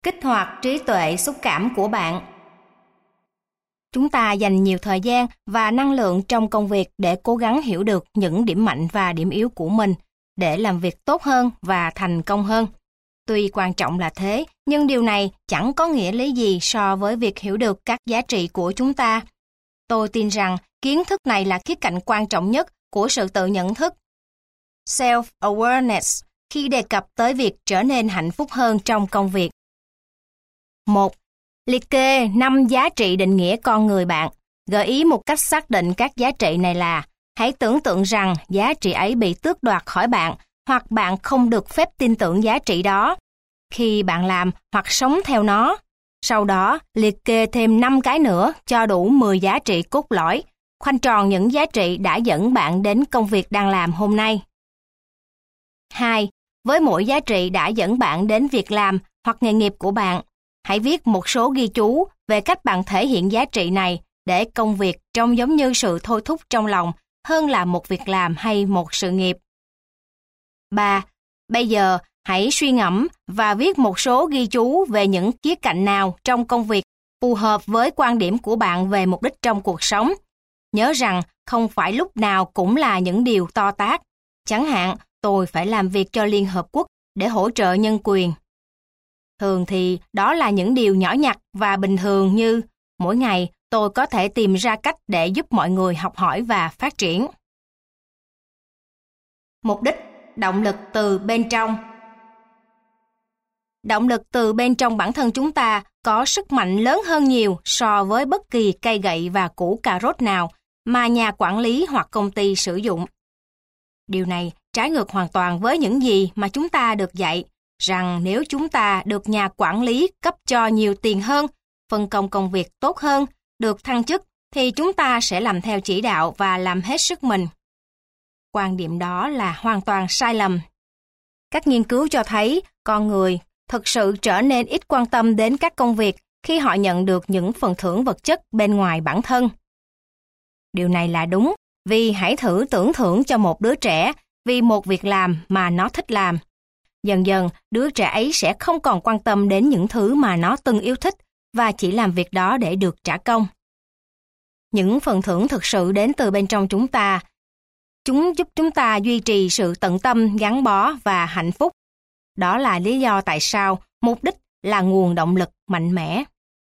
Kích hoạt trí tuệ xúc cảm của bạn. Chúng ta dành nhiều thời gian và năng lượng trong công việc để cố gắng hiểu được những điểm mạnh và điểm yếu của mình, để làm việc tốt hơn và thành công hơn. Tuy quan trọng là thế, nhưng điều này chẳng có nghĩa lý gì so với việc hiểu được các giá trị của chúng ta. Tôi tin rằng kiến thức này là khía cạnh quan trọng nhất của sự tự nhận thức. Self-awareness khi đề cập tới việc trở nên hạnh phúc hơn trong công việc. 1. Liệt kê 5 giá trị định nghĩa con người bạn. Gợi ý một cách xác định các giá trị này là: hãy tưởng tượng rằng giá trị ấy bị tước đoạt khỏi bạn, hoặc bạn không được phép tin tưởng giá trị đó khi bạn làm hoặc sống theo nó. Sau đó, liệt kê thêm 5 cái nữa cho đủ 10 giá trị cốt lõi, khoanh tròn những giá trị đã dẫn bạn đến công việc đang làm hôm nay. 2. Với mỗi giá trị đã dẫn bạn đến việc làm hoặc nghề nghiệp của bạn, hãy viết một số ghi chú về cách bạn thể hiện giá trị này để công việc trông giống như sự thôi thúc trong lòng hơn là một việc làm hay một sự nghiệp. 3. Bây giờ, hãy suy ngẫm và viết một số ghi chú về những khía cạnh nào trong công việc phù hợp với quan điểm của bạn về mục đích trong cuộc sống. Nhớ rằng không phải lúc nào cũng là những điều to tát. Chẳng hạn, tôi phải làm việc cho Liên Hợp Quốc để hỗ trợ nhân quyền. Thường thì đó là những điều nhỏ nhặt và bình thường, như mỗi ngày tôi có thể tìm ra cách để giúp mọi người học hỏi và phát triển. Mục đích, động lực từ bên trong. Động lực từ bên trong bản thân chúng ta có sức mạnh lớn hơn nhiều so với bất kỳ cây gậy và củ cà rốt nào mà nhà quản lý hoặc công ty sử dụng. Điều này trái ngược hoàn toàn với những gì mà chúng ta được dạy, rằng nếu chúng ta được nhà quản lý cấp cho nhiều tiền hơn, phân công công việc tốt hơn, được thăng chức, thì chúng ta sẽ làm theo chỉ đạo và làm hết sức mình. Quan điểm đó là hoàn toàn sai lầm. Các nghiên cứu cho thấy con người thực sự trở nên ít quan tâm đến các công việc khi họ nhận được những phần thưởng vật chất bên ngoài bản thân. Điều này là đúng, vì hãy thử tưởng thưởng cho một đứa trẻ vì một việc làm mà nó thích làm. Dần dần, đứa trẻ ấy sẽ không còn quan tâm đến những thứ mà nó từng yêu thích và chỉ làm việc đó để được trả công. Những phần thưởng thực sự đến từ bên trong chúng ta. Chúng giúp chúng ta duy trì sự tận tâm, gắn bó và hạnh phúc. Đó là lý do tại sao mục đích là nguồn động lực mạnh mẽ.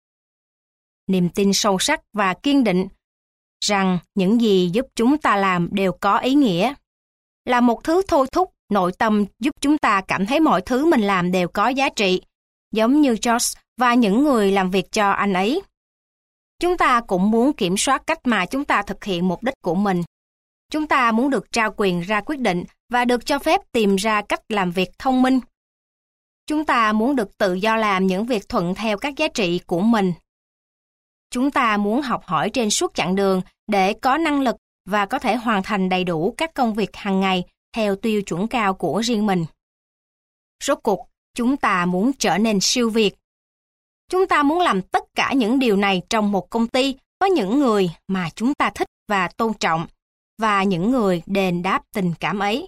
Niềm tin sâu sắc và kiên định rằng những gì giúp chúng ta làm đều có ý nghĩa, là một thứ thôi thúc nội tâm giúp chúng ta cảm thấy mọi thứ mình làm đều có giá trị, giống như George và những người làm việc cho anh ấy. Chúng ta cũng muốn kiểm soát cách mà chúng ta thực hiện mục đích của mình. Chúng ta muốn được trao quyền ra quyết định và được cho phép tìm ra cách làm việc thông minh. Chúng ta muốn được tự do làm những việc thuận theo các giá trị của mình. Chúng ta muốn học hỏi trên suốt chặng đường để có năng lực và có thể hoàn thành đầy đủ các công việc hàng ngày theo tiêu chuẩn cao của riêng mình. Rốt cuộc, chúng ta muốn trở nên siêu việt. Chúng ta muốn làm tất cả những điều này trong một công ty có những người mà chúng ta thích và tôn trọng, và những người đền đáp tình cảm ấy.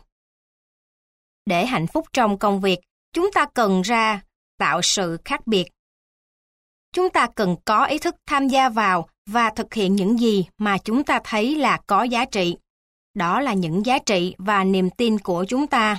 Để hạnh phúc trong công việc, chúng ta cần tạo sự khác biệt. Chúng ta cần có ý thức tham gia vào và thực hiện những gì mà chúng ta thấy là có giá trị. Đó là những giá trị và niềm tin của chúng ta.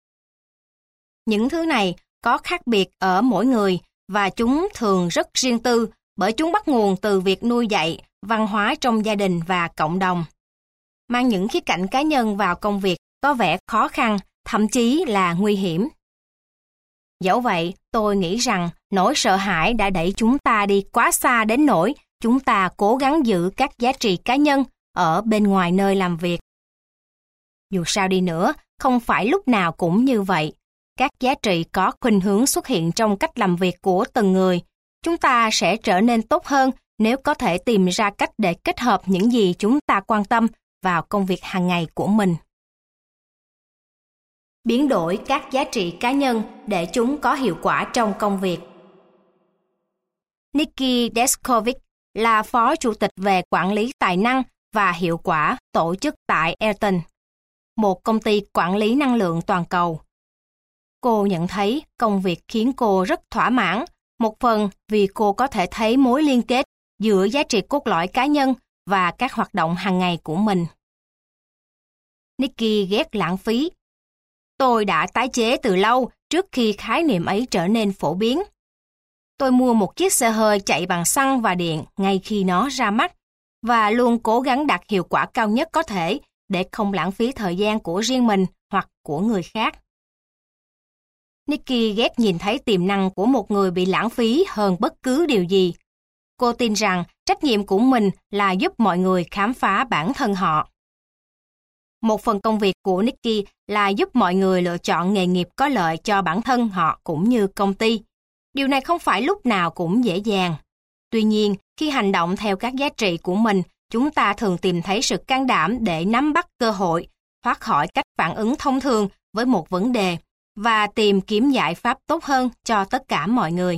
Những thứ này có khác biệt ở mỗi người và chúng thường rất riêng tư, bởi chúng bắt nguồn từ việc nuôi dạy, văn hóa trong gia đình và cộng đồng. Mang những khía cạnh cá nhân vào công việc có vẻ khó khăn, thậm chí là nguy hiểm. Dẫu vậy, tôi nghĩ rằng nỗi sợ hãi đã đẩy chúng ta đi quá xa đến nỗi chúng ta cố gắng giữ các giá trị cá nhân ở bên ngoài nơi làm việc. Dù sao đi nữa, không phải lúc nào cũng như vậy. Các giá trị có khuynh hướng xuất hiện trong cách làm việc của từng người. Chúng ta sẽ trở nên tốt hơn nếu có thể tìm ra cách để kết hợp những gì chúng ta quan tâm vào công việc hàng ngày của mình. Biến đổi các giá trị cá nhân để chúng có hiệu quả trong công việc. Nikki Deskovic là Phó Chủ tịch về quản lý tài năng và hiệu quả tổ chức tại Ayrton, một công ty quản lý năng lượng toàn cầu. Cô nhận thấy công việc khiến cô rất thỏa mãn một phần vì cô có thể thấy mối liên kết giữa giá trị cốt lõi cá nhân và các hoạt động hàng ngày của mình. Nikki ghét lãng phí. Tôi đã tái chế từ lâu trước khi khái niệm ấy trở nên phổ biến. Tôi mua một chiếc xe hơi chạy bằng xăng và điện ngay khi nó ra mắt và luôn cố gắng đạt hiệu quả cao nhất có thể để không lãng phí thời gian của riêng mình hoặc của người khác. Nikki ghét nhìn thấy tiềm năng của một người bị lãng phí hơn bất cứ điều gì. Cô tin rằng trách nhiệm của mình là giúp mọi người khám phá bản thân họ. Một phần công việc của Nikki là giúp mọi người lựa chọn nghề nghiệp có lợi cho bản thân họ cũng như công ty. Điều này không phải lúc nào cũng dễ dàng. Tuy nhiên, khi hành động theo các giá trị của mình, chúng ta thường tìm thấy sự can đảm để nắm bắt cơ hội, thoát khỏi cách phản ứng thông thường với một vấn đề và tìm kiếm giải pháp tốt hơn cho tất cả mọi người.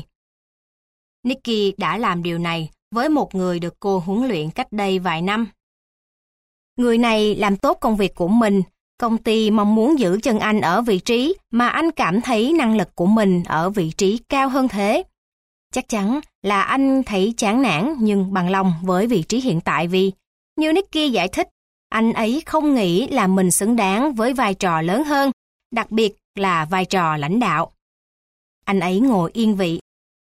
Nikki đã làm điều này với một người được cô huấn luyện cách đây vài năm. Người này làm tốt công việc của mình, công ty mong muốn giữ chân anh ở vị trí mà anh cảm thấy năng lực của mình ở vị trí cao hơn thế. Chắc chắn là anh thấy chán nản nhưng bằng lòng với vị trí hiện tại vì, như Nikki giải thích, anh ấy không nghĩ là mình xứng đáng với vai trò lớn hơn, đặc biệt là vai trò lãnh đạo. Anh ấy ngồi yên vị.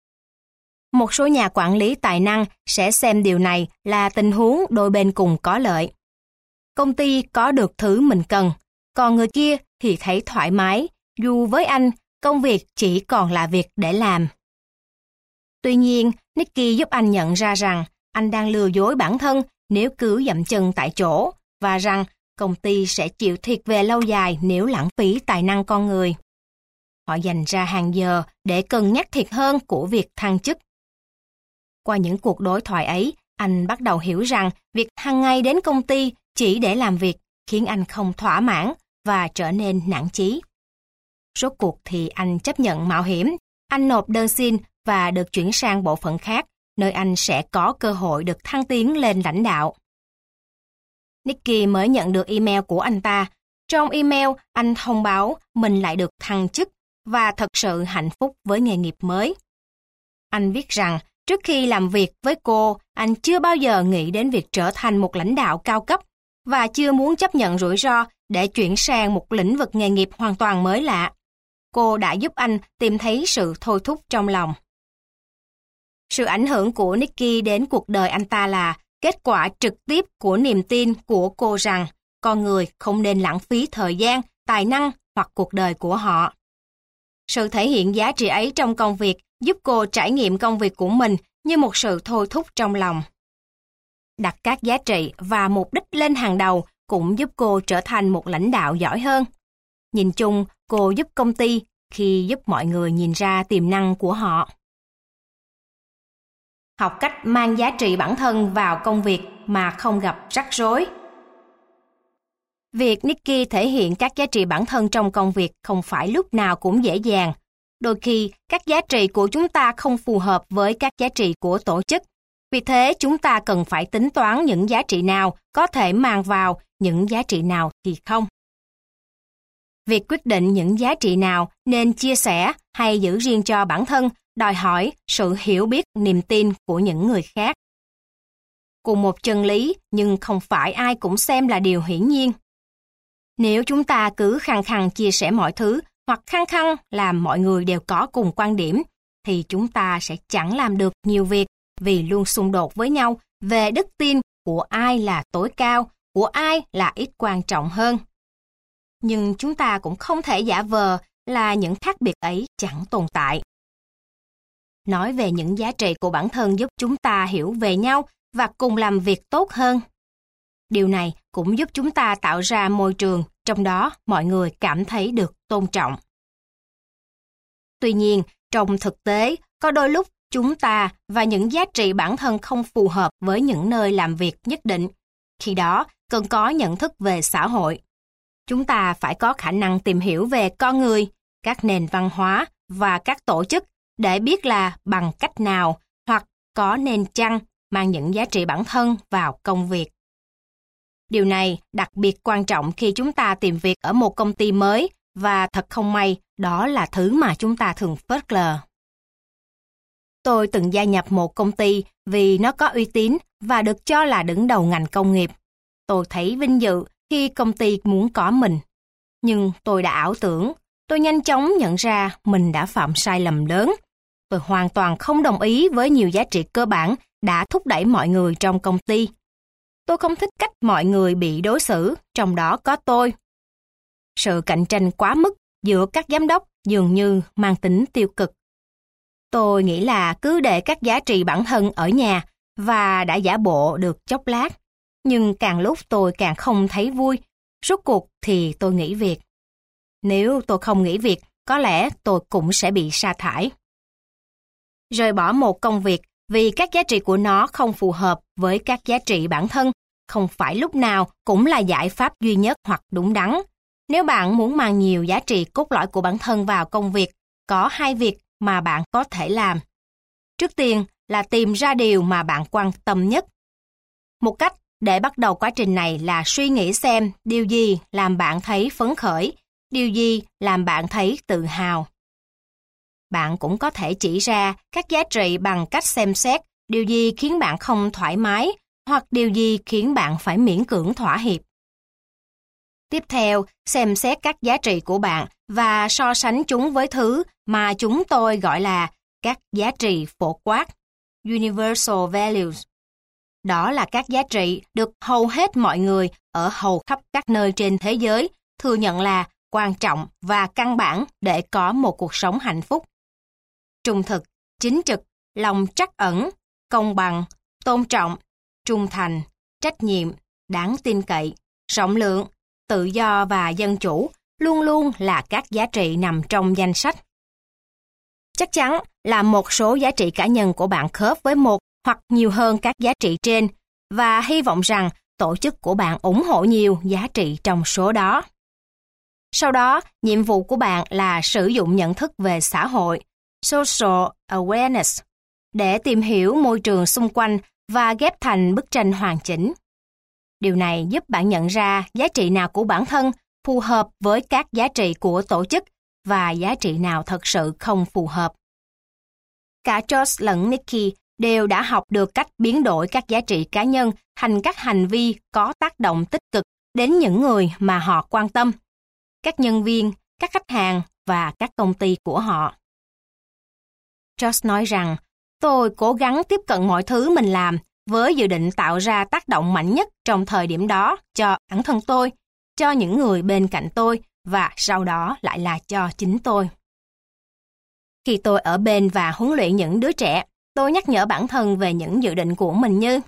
Một số nhà quản lý tài năng sẽ xem điều này là tình huống đôi bên cùng có lợi. Công ty có được thứ mình cần, còn người kia thì thấy thoải mái, dù với anh, công việc chỉ còn là việc để làm. Tuy nhiên, Nikki giúp anh nhận ra rằng anh đang lừa dối bản thân nếu cứ dậm chân tại chỗ và rằng công ty sẽ chịu thiệt về lâu dài nếu lãng phí tài năng con người. Họ dành ra hàng giờ để cân nhắc thiệt hơn của việc thăng chức. Qua những cuộc đối thoại ấy, anh bắt đầu hiểu rằng việc hàng ngày đến công ty chỉ để làm việc khiến anh không thỏa mãn và trở nên nản chí. Rốt cuộc thì anh chấp nhận mạo hiểm, anh nộp đơn xin và được chuyển sang bộ phận khác, nơi anh sẽ có cơ hội được thăng tiến lên lãnh đạo. Nikki mới nhận được email của anh ta. Trong email, anh thông báo mình lại được thăng chức và thật sự hạnh phúc với nghề nghiệp mới. Anh viết rằng, trước khi làm việc với cô, anh chưa bao giờ nghĩ đến việc trở thành một lãnh đạo cao cấp và chưa muốn chấp nhận rủi ro để chuyển sang một lĩnh vực nghề nghiệp hoàn toàn mới lạ. Cô đã giúp anh tìm thấy sự thôi thúc trong lòng. Sự ảnh hưởng của Nikki đến cuộc đời anh ta là kết quả trực tiếp của niềm tin của cô rằng con người không nên lãng phí thời gian, tài năng hoặc cuộc đời của họ. Sự thể hiện giá trị ấy trong công việc giúp cô trải nghiệm công việc của mình như một sự thôi thúc trong lòng. Đặt các giá trị và mục đích lên hàng đầu cũng giúp cô trở thành một lãnh đạo giỏi hơn. Nhìn chung, cô giúp công ty khi giúp mọi người nhìn ra tiềm năng của họ. Học cách mang giá trị bản thân vào công việc mà không gặp rắc rối. Việc Nikki thể hiện các giá trị bản thân trong công việc không phải lúc nào cũng dễ dàng. Đôi khi, các giá trị của chúng ta không phù hợp với các giá trị của tổ chức. Vì thế, chúng ta cần phải tính toán những giá trị nào có thể mang vào, những giá trị nào thì không. Việc quyết định những giá trị nào nên chia sẻ hay giữ riêng cho bản thân đòi hỏi sự hiểu biết, niềm tin của những người khác. Cùng một chân lý nhưng không phải ai cũng xem là điều hiển nhiên. Nếu chúng ta cứ khăng khăng chia sẻ mọi thứ hoặc khăng khăng làm mọi người đều có cùng quan điểm, thì chúng ta sẽ chẳng làm được nhiều việc vì luôn xung đột với nhau về đức tin của ai là tối cao, của ai là ít quan trọng hơn. Nhưng chúng ta cũng không thể giả vờ là những khác biệt ấy chẳng tồn tại. Nói về những giá trị của bản thân giúp chúng ta hiểu về nhau và cùng làm việc tốt hơn. Điều này cũng giúp chúng ta tạo ra môi trường trong đó mọi người cảm thấy được tôn trọng. Tuy nhiên, trong thực tế, có đôi lúc chúng ta và những giá trị bản thân không phù hợp với những nơi làm việc nhất định. Khi đó, cần có nhận thức về xã hội. Chúng ta phải có khả năng tìm hiểu về con người, các nền văn hóa và các tổ chức để biết là bằng cách nào hoặc có nên chăng mang những giá trị bản thân vào công việc. Điều này đặc biệt quan trọng khi chúng ta tìm việc ở một công ty mới và thật không may đó là thứ mà chúng ta thường phớt lờ. Tôi từng gia nhập một công ty vì nó có uy tín và được cho là đứng đầu ngành công nghiệp. Tôi thấy vinh dự khi công ty muốn có mình. Nhưng tôi đã ảo tưởng, tôi nhanh chóng nhận ra mình đã phạm sai lầm lớn. Tôi hoàn toàn không đồng ý với nhiều giá trị cơ bản đã thúc đẩy mọi người trong công ty. Tôi không thích cách mọi người bị đối xử, trong đó có tôi. Sự cạnh tranh quá mức giữa các giám đốc dường như mang tính tiêu cực. Tôi nghĩ là cứ để các giá trị bản thân ở nhà và đã giả bộ được chốc lát. Nhưng càng lúc tôi càng không thấy vui. Rốt cuộc thì tôi nghỉ việc. Nếu tôi không nghỉ việc, có lẽ tôi cũng sẽ bị sa thải. Rời bỏ một công việc vì các giá trị của nó không phù hợp với các giá trị bản thân không phải lúc nào cũng là giải pháp duy nhất hoặc đúng đắn. Nếu bạn muốn mang nhiều giá trị cốt lõi của bản thân vào công việc, có 2 việc mà bạn có thể làm. Trước tiên là tìm ra điều mà bạn quan tâm nhất. Một cách để bắt đầu quá trình này là suy nghĩ xem điều gì làm bạn thấy phấn khởi, điều gì làm bạn thấy tự hào. Bạn cũng có thể chỉ ra các giá trị bằng cách xem xét điều gì khiến bạn không thoải mái hoặc điều gì khiến bạn phải miễn cưỡng thỏa hiệp. Tiếp theo, xem xét các giá trị của bạn và so sánh chúng với thứ mà chúng tôi gọi là các giá trị phổ quát, universal values. Đó là các giá trị được hầu hết mọi người ở hầu khắp các nơi trên thế giới thừa nhận là quan trọng và căn bản để có một cuộc sống hạnh phúc. Trung thực, chính trực, lòng trắc ẩn, công bằng, tôn trọng, trung thành, trách nhiệm, đáng tin cậy, rộng lượng, tự do và dân chủ luôn luôn là các giá trị nằm trong danh sách. Chắc chắn là một số giá trị cá nhân của bạn khớp với một hoặc nhiều hơn các giá trị trên và hy vọng rằng tổ chức của bạn ủng hộ nhiều giá trị trong số đó. Sau đó, nhiệm vụ của bạn là sử dụng nhận thức về xã hội, social awareness, để tìm hiểu môi trường xung quanh và ghép thành bức tranh hoàn chỉnh. Điều này giúp bạn nhận ra giá trị nào của bản thân phù hợp với các giá trị của tổ chức và giá trị nào thật sự không phù hợp. Cả George lẫn Nikki đều đã học được cách biến đổi các giá trị cá nhân thành các hành vi có tác động tích cực đến những người mà họ quan tâm, các nhân viên, các khách hàng và các công ty của họ. George nói rằng, tôi cố gắng tiếp cận mọi thứ mình làm với dự định tạo ra tác động mạnh nhất trong thời điểm đó cho bản thân tôi, cho những người bên cạnh tôi và sau đó lại là cho chính tôi. Khi tôi ở bên và huấn luyện những đứa trẻ, tôi nhắc nhở bản thân về những dự định của mình như: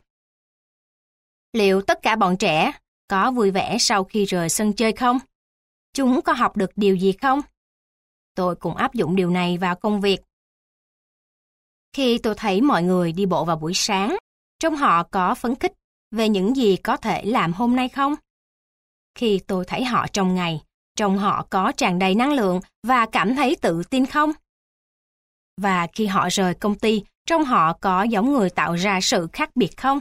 liệu tất cả bọn trẻ có vui vẻ sau khi rời sân chơi không? Chúng có học được điều gì không? Tôi cũng áp dụng điều này vào công việc. Khi tôi thấy mọi người đi bộ vào buổi sáng, trông họ có phấn khích về những gì có thể làm hôm nay không? Khi tôi thấy họ trong ngày, trông họ có tràn đầy năng lượng và cảm thấy tự tin không? Và khi họ rời công ty, trông họ có giống người tạo ra sự khác biệt không?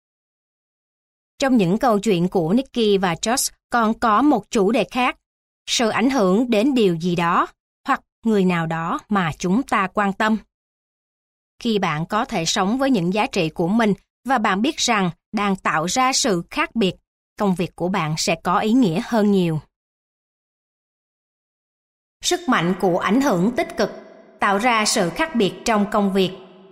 Trong những câu chuyện của Nikki và Josh còn có một chủ đề khác, sự ảnh hưởng đến điều gì đó hoặc người nào đó mà chúng ta quan tâm. Khi bạn có thể sống với những giá trị của mình và bạn biết rằng đang tạo ra sự khác biệt, công việc của bạn sẽ có ý nghĩa hơn nhiều. Sức mạnh của ảnh hưởng tích cực tạo ra sự khác biệt trong công việc.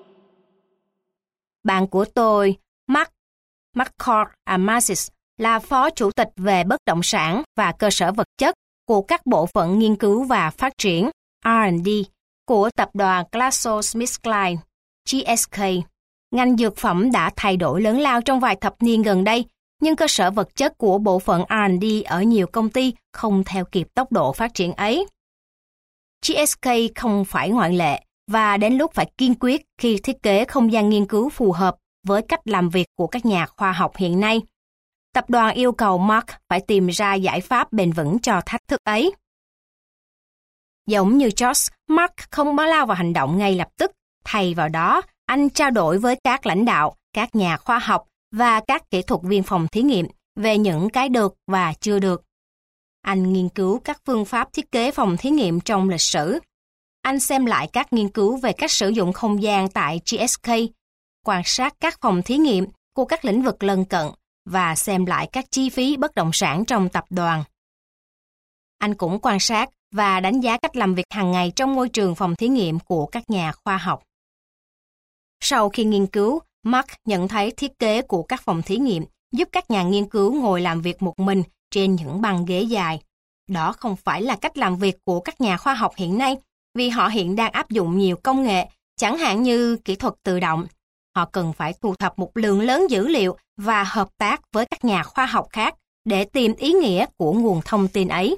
Bạn của tôi, Mark McCord Amasis, là phó chủ tịch về bất động sản và cơ sở vật chất của các bộ phận nghiên cứu và phát triển R&D của tập đoàn GlaxoSmithKline, GSK. Ngành dược phẩm đã thay đổi lớn lao trong vài thập niên gần đây, nhưng cơ sở vật chất của bộ phận R&D ở nhiều công ty không theo kịp tốc độ phát triển ấy. GSK không phải ngoại lệ và đến lúc phải kiên quyết khi thiết kế không gian nghiên cứu phù hợp với cách làm việc của các nhà khoa học hiện nay. Tập đoàn yêu cầu Mark phải tìm ra giải pháp bền vững cho thách thức ấy. Giống như George, Mark không lao vào hành động ngay lập tức. Thay vào đó, anh trao đổi với các lãnh đạo, các nhà khoa học và các kỹ thuật viên phòng thí nghiệm về những cái được và chưa được. Anh nghiên cứu các phương pháp thiết kế phòng thí nghiệm trong lịch sử. anh xem lại các nghiên cứu về cách sử dụng không gian tại GSK, quan sát các phòng thí nghiệm của các lĩnh vực lân cận và xem lại các chi phí bất động sản trong tập đoàn. Anh cũng quan sát và đánh giá cách làm việc hàng ngày trong môi trường phòng thí nghiệm của các nhà khoa học. Sau khi nghiên cứu, Mark nhận thấy thiết kế của các phòng thí nghiệm giúp các nhà nghiên cứu ngồi làm việc một mình trên những băng ghế dài. Đó không phải là cách làm việc của các nhà khoa học hiện nay, vì họ hiện đang áp dụng nhiều công nghệ, chẳng hạn như kỹ thuật tự động. Họ cần phải thu thập một lượng lớn dữ liệu và hợp tác với các nhà khoa học khác để tìm ý nghĩa của nguồn thông tin ấy.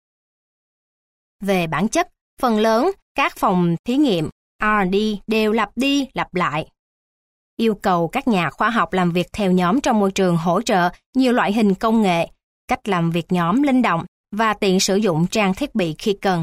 Về bản chất, phần lớn các phòng thí nghiệm R&D đều lặp đi lặp lại. Yêu cầu các nhà khoa học làm việc theo nhóm trong môi trường hỗ trợ nhiều loại hình công nghệ, cách làm việc nhóm linh động và tiện sử dụng trang thiết bị khi cần.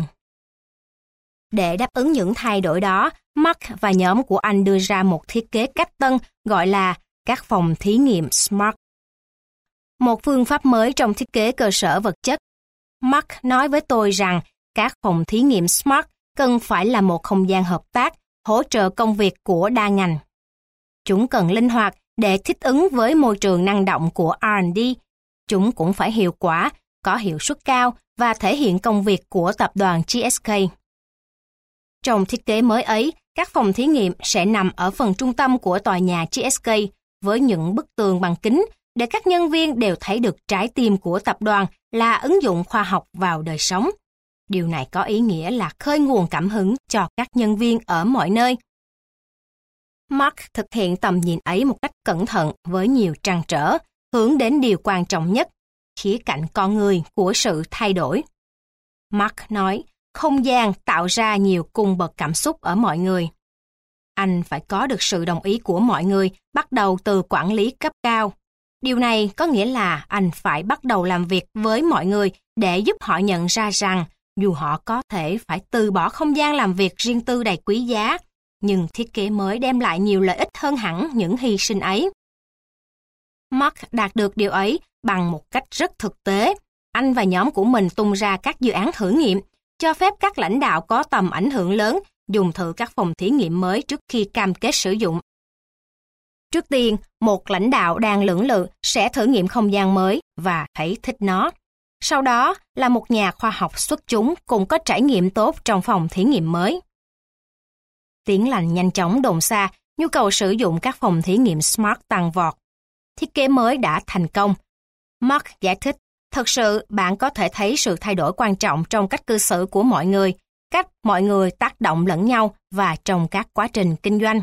Để đáp ứng những thay đổi đó, Mark và nhóm của anh đưa ra một thiết kế cách tân gọi là các phòng thí nghiệm SMART. Một phương pháp mới trong thiết kế cơ sở vật chất. Mark nói với tôi rằng các phòng thí nghiệm SMART cần phải là một không gian hợp tác, hỗ trợ công việc của đa ngành. Chúng cần linh hoạt để thích ứng với môi trường năng động của R&D. Chúng cũng phải hiệu quả, có hiệu suất cao và thể hiện công việc của tập đoàn GSK. Trong thiết kế mới ấy, các phòng thí nghiệm sẽ nằm ở phần trung tâm của tòa nhà GSK với những bức tường bằng kính để các nhân viên đều thấy được trái tim của tập đoàn là ứng dụng khoa học vào đời sống. Điều này có ý nghĩa là khơi nguồn cảm hứng cho các nhân viên ở mọi nơi. Mark thực hiện tầm nhìn ấy một cách cẩn thận với nhiều trăn trở, hướng đến điều quan trọng nhất, khía cạnh con người của sự thay đổi. Mark nói, không gian tạo ra nhiều cung bậc cảm xúc ở mọi người. Anh phải có được sự đồng ý của mọi người, bắt đầu từ quản lý cấp cao. Điều này có nghĩa là anh phải bắt đầu làm việc với mọi người để giúp họ nhận ra rằng dù họ có thể phải từ bỏ không gian làm việc riêng tư đầy quý giá, nhưng thiết kế mới đem lại nhiều lợi ích hơn hẳn những hy sinh ấy. Mark đạt được điều ấy bằng một cách rất thực tế. Anh và nhóm của mình tung ra các dự án thử nghiệm, cho phép các lãnh đạo có tầm ảnh hưởng lớn dùng thử các phòng thí nghiệm mới trước khi cam kết sử dụng. Trước tiên, một lãnh đạo đang lưỡng lự sẽ thử nghiệm không gian mới và thấy thích nó. Sau đó là một nhà khoa học xuất chúng cũng có trải nghiệm tốt trong phòng thí nghiệm mới. Tiếng lành nhanh chóng đồn xa, nhu cầu sử dụng các phòng thí nghiệm SMART tăng vọt. Thiết kế mới đã thành công. Mark giải thích, thực sự bạn có thể thấy sự thay đổi quan trọng trong cách cư xử của mọi người, cách mọi người tác động lẫn nhau và trong các quá trình kinh doanh.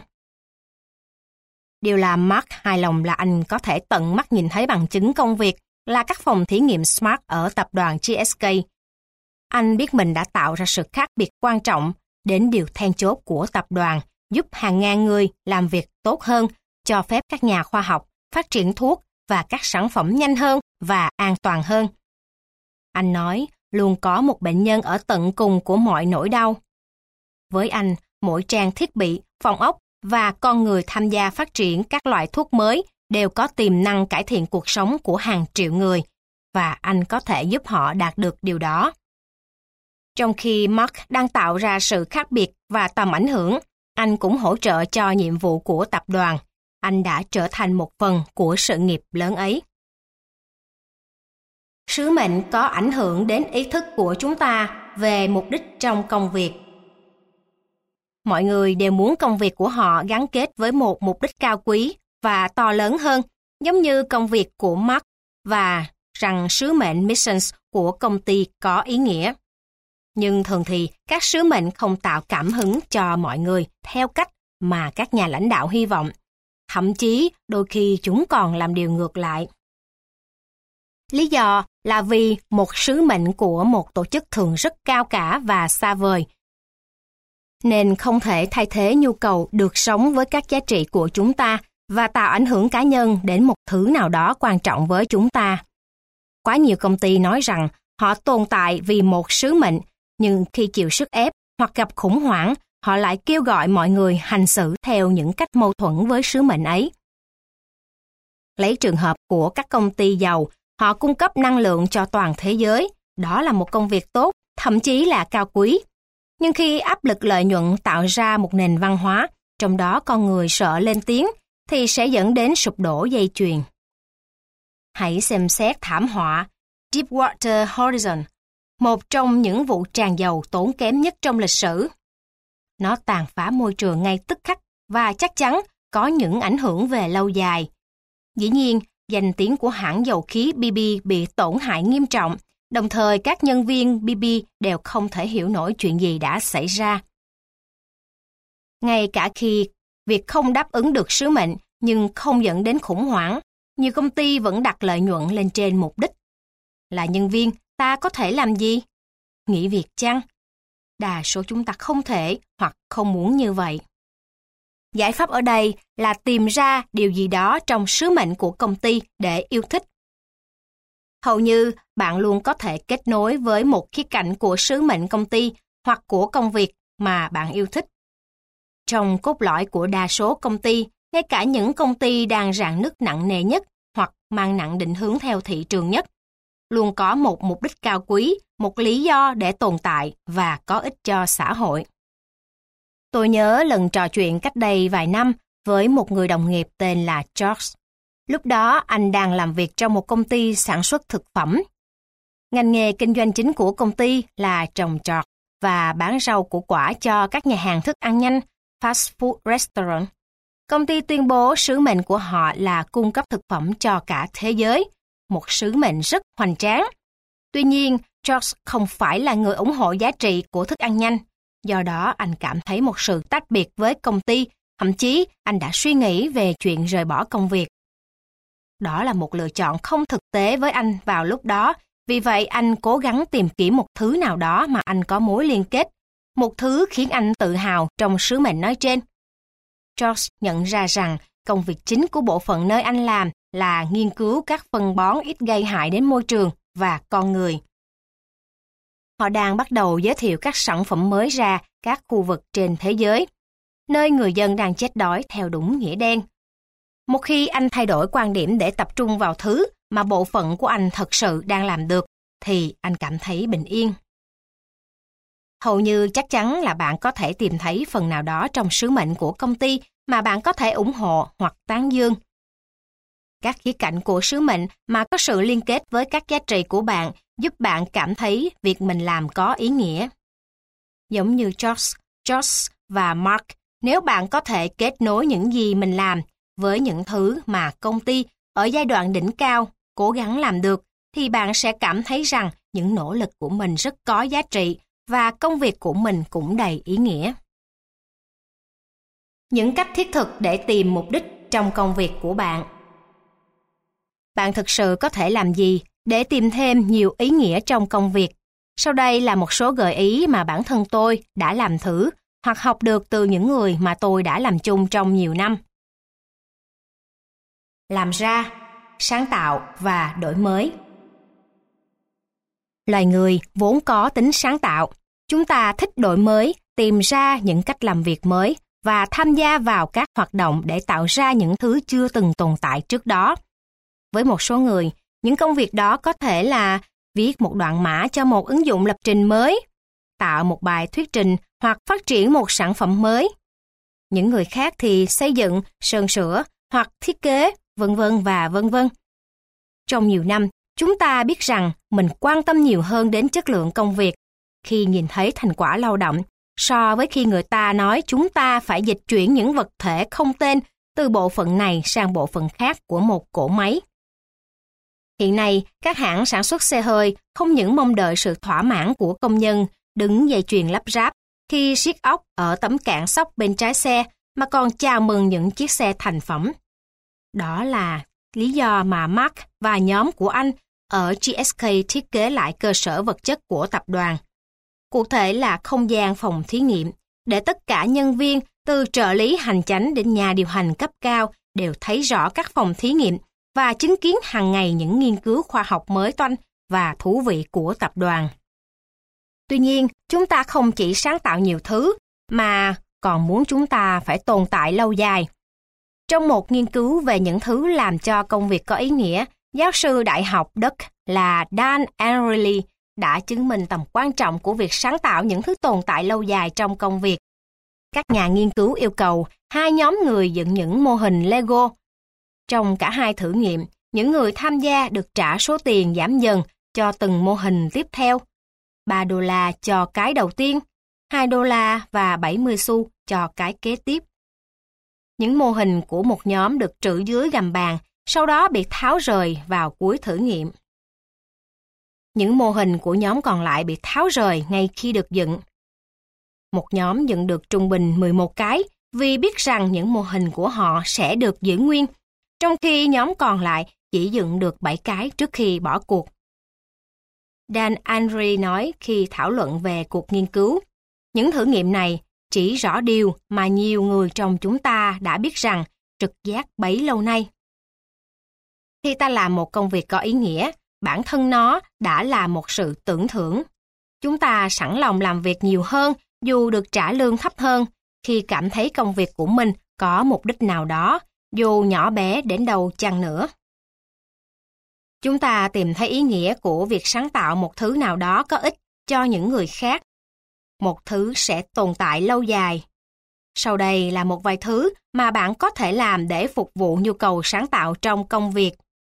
Điều làm Mark hài lòng là anh có thể tận mắt nhìn thấy bằng chứng công việc là các phòng thí nghiệm SMART ở tập đoàn GSK. Anh biết mình đã tạo ra sự khác biệt quan trọng đến điều then chốt của tập đoàn, giúp hàng ngàn người làm việc tốt hơn, cho phép các nhà khoa học phát triển thuốc và các sản phẩm nhanh hơn và an toàn hơn. Anh nói, luôn có một bệnh nhân ở tận cùng của mọi nỗi đau. Với anh, mỗi trang thiết bị, phòng ốc và con người tham gia phát triển các loại thuốc mới đều có tiềm năng cải thiện cuộc sống của hàng triệu người, và anh có thể giúp họ đạt được điều đó. Trong khi Mark đang tạo ra sự khác biệt và tầm ảnh hưởng, anh cũng hỗ trợ cho nhiệm vụ của tập đoàn. Anh đã trở thành một phần của sự nghiệp lớn ấy. Sứ mệnh có ảnh hưởng đến ý thức của chúng ta về mục đích trong công việc. Mọi người đều muốn công việc của họ gắn kết với một mục đích cao quý và to lớn hơn, giống như công việc của Mark, và rằng sứ mệnh missions của công ty có ý nghĩa. Nhưng thường thì các sứ mệnh không tạo cảm hứng cho mọi người theo cách mà các nhà lãnh đạo hy vọng. Thậm chí đôi khi chúng còn làm điều ngược lại. Lý do là vì một sứ mệnh của một tổ chức thường rất cao cả và xa vời, nên không thể thay thế nhu cầu được sống với các giá trị của chúng ta và tạo ảnh hưởng cá nhân đến một thứ nào đó quan trọng với chúng ta. Quá nhiều công ty nói rằng họ tồn tại vì một sứ mệnh, nhưng khi chịu sức ép hoặc gặp khủng hoảng, họ lại kêu gọi mọi người hành xử theo những cách mâu thuẫn với sứ mệnh ấy. Lấy trường hợp của các công ty dầu, họ cung cấp năng lượng cho toàn thế giới. Đó là một công việc tốt, thậm chí là cao quý. Nhưng khi áp lực lợi nhuận tạo ra một nền văn hóa, trong đó con người sợ lên tiếng, thì sẽ dẫn đến sụp đổ dây chuyền. Hãy xem xét thảm họa Deepwater Horizon, một trong những vụ tràn dầu tốn kém nhất trong lịch sử. Nó tàn phá môi trường ngay tức khắc và chắc chắn có những ảnh hưởng về lâu dài. Dĩ nhiên, danh tiếng của hãng dầu khí BP bị tổn hại nghiêm trọng, đồng thời các nhân viên BP đều không thể hiểu nổi chuyện gì đã xảy ra. Ngay cả khi việc không đáp ứng được sứ mệnh nhưng không dẫn đến khủng hoảng, nhiều công ty vẫn đặt lợi nhuận lên trên mục đích. Là nhân viên, ta có thể làm gì? Nghỉ việc chăng? Đa số chúng ta không thể hoặc không muốn như vậy. Giải pháp ở đây là tìm ra điều gì đó trong sứ mệnh của công ty để yêu thích. Hầu như bạn luôn có thể kết nối với một khía cạnh của sứ mệnh công ty hoặc của công việc mà bạn yêu thích. Trong cốt lõi của đa số công ty, ngay cả những công ty đang rạn nứt nặng nề nhất hoặc mang nặng định hướng theo thị trường nhất, luôn có một mục đích cao quý, một lý do để tồn tại và có ích cho xã hội. Tôi nhớ lần trò chuyện cách đây vài năm với một người đồng nghiệp tên là George. Lúc đó anh đang làm việc trong một công ty sản xuất thực phẩm. Ngành nghề kinh doanh chính của công ty là trồng trọt và bán rau củ quả cho các nhà hàng thức ăn nhanh, fast food restaurant. Công ty tuyên bố sứ mệnh của họ là cung cấp thực phẩm cho cả thế giới, một sứ mệnh rất hoành tráng. Tuy nhiên, George không phải là người ủng hộ giá trị của thức ăn nhanh. Do đó, anh cảm thấy một sự tách biệt với công ty, thậm chí anh đã suy nghĩ về chuyện rời bỏ công việc. Đó là một lựa chọn không thực tế với anh vào lúc đó, vì vậy anh cố gắng tìm kiếm một thứ nào đó mà anh có mối liên kết, một thứ khiến anh tự hào trong sứ mệnh nói trên. George nhận ra rằng công việc chính của bộ phận nơi anh làm là nghiên cứu các phân bón ít gây hại đến môi trường và con người. Họ đang bắt đầu giới thiệu các sản phẩm mới ra các khu vực trên thế giới, nơi người dân đang chết đói theo đúng nghĩa đen. Một khi anh thay đổi quan điểm để tập trung vào thứ mà bộ phận của anh thật sự đang làm được, thì anh cảm thấy bình yên. Hầu như chắc chắn là bạn có thể tìm thấy phần nào đó trong sứ mệnh của công ty mà bạn có thể ủng hộ hoặc tán dương. Các khía cạnh của sứ mệnh mà có sự liên kết với các giá trị của bạn giúp bạn cảm thấy việc mình làm có ý nghĩa. Giống như George và Mark, nếu bạn có thể kết nối những gì mình làm với những thứ mà công ty ở giai đoạn đỉnh cao cố gắng làm được, thì bạn sẽ cảm thấy rằng những nỗ lực của mình rất có giá trị và công việc của mình cũng đầy ý nghĩa. Những cách thiết thực để tìm mục đích trong công việc của bạn. Bạn thực sự có thể làm gì để tìm thêm nhiều ý nghĩa trong công việc? Sau đây là một số gợi ý mà bản thân tôi đã làm thử hoặc học được từ những người mà tôi đã làm chung trong nhiều năm. Làm ra, sáng tạo và đổi mới. Loài người vốn có tính sáng tạo. Chúng ta thích đổi mới, tìm ra những cách làm việc mới và tham gia vào các hoạt động để tạo ra những thứ chưa từng tồn tại trước đó. Với một số người, những công việc đó có thể là viết một đoạn mã cho một ứng dụng lập trình mới, tạo một bài thuyết trình hoặc phát triển một sản phẩm mới. Những người khác thì xây dựng, sơn sửa hoặc thiết kế, vân vân và vân vân. Trong nhiều năm, chúng ta biết rằng mình quan tâm nhiều hơn đến chất lượng công việc khi nhìn thấy thành quả lao động so với khi người ta nói chúng ta phải dịch chuyển những vật thể không tên từ bộ phận này sang bộ phận khác của một cỗ máy. Hiện nay, các hãng sản xuất xe hơi không những mong đợi sự thỏa mãn của công nhân đứng dây chuyền lắp ráp khi siết ốc ở tấm cản xốc bên trái xe, mà còn chào mừng những chiếc xe thành phẩm. Đó là lý do mà Mark và nhóm của anh ở GSK thiết kế lại cơ sở vật chất của tập đoàn. Cụ thể là không gian phòng thí nghiệm, để tất cả nhân viên từ trợ lý hành chánh đến nhà điều hành cấp cao đều thấy rõ các phòng thí nghiệm và chứng kiến hàng ngày những nghiên cứu khoa học mới toanh và thú vị của tập đoàn. Tuy nhiên, chúng ta không chỉ sáng tạo nhiều thứ, mà còn muốn chúng ta phải tồn tại lâu dài. Trong một nghiên cứu về những thứ làm cho công việc có ý nghĩa, giáo sư đại học Đức là Dan Ariely đã chứng minh tầm quan trọng của việc sáng tạo những thứ tồn tại lâu dài trong công việc. Các nhà nghiên cứu yêu cầu hai nhóm người dựng những mô hình Lego. Trong cả hai thử nghiệm, những người tham gia được trả số tiền giảm dần cho từng mô hình tiếp theo. $3 cho cái đầu tiên, $2 và 70 xu cho cái kế tiếp. Những mô hình của một nhóm được trữ dưới gầm bàn, sau đó bị tháo rời vào cuối thử nghiệm. Những mô hình của nhóm còn lại bị tháo rời ngay khi được dựng. Một nhóm dựng được trung bình 11 cái vì biết rằng những mô hình của họ sẽ được giữ nguyên, trong khi nhóm còn lại chỉ dựng được 7 cái trước khi bỏ cuộc. Dan Ariely nói khi thảo luận về cuộc nghiên cứu, những thử nghiệm này chỉ rõ điều mà nhiều người trong chúng ta đã biết rằng trực giác bấy lâu nay. Khi ta làm một công việc có ý nghĩa, bản thân nó đã là một sự tưởng thưởng. Chúng ta sẵn lòng làm việc nhiều hơn dù được trả lương thấp hơn khi cảm thấy công việc của mình có mục đích nào đó, dù nhỏ bé đến đâu chăng nữa. Chúng ta tìm thấy ý nghĩa của việc sáng tạo một thứ nào đó có ích cho những người khác. Một thứ sẽ tồn tại lâu dài. Sau đây là một vài thứ mà bạn có thể làm để phục vụ nhu cầu sáng tạo trong công việc.